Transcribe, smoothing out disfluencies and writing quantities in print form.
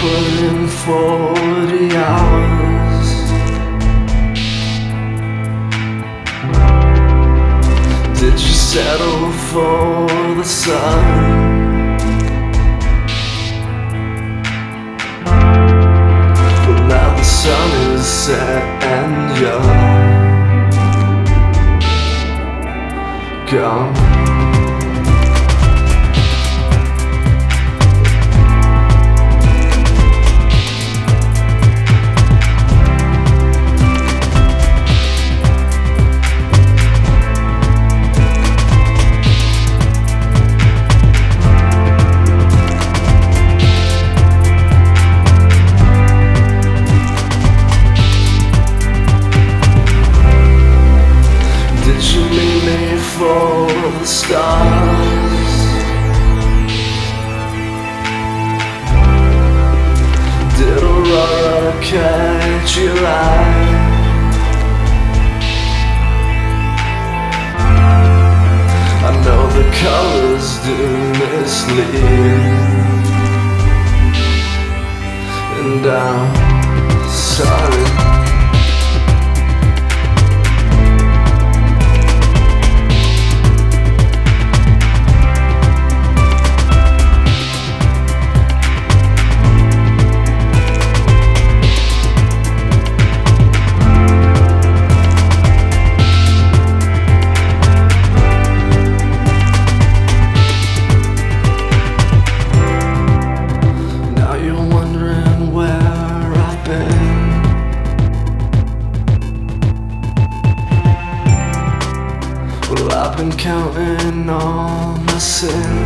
put in 40 hours. Did you settle for the sun? But now the sun is set and you're gone. For the stars, did Aurora catch your eye? I know the colors do mislead, and I'm sorry. Well, I've been counting all my sins.